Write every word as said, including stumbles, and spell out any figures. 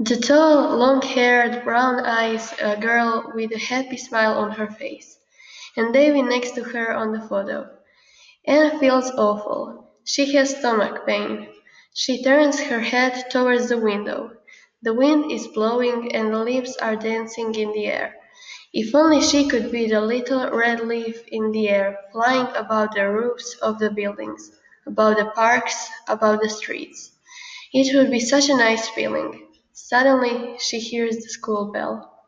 The tall, long-haired, brown-eyed girl with a happy smile on her face, and Davy next to her on the photo. Anna feels awful. She has stomach pain. She turns her head towards the window. The wind is blowing and the leaves are dancing in the air. If only she could be the little red leaf in the air, flying about the roofs of the buildings, about the parks, about the streets. It would be such a nice feeling. Suddenly she hears the school bell.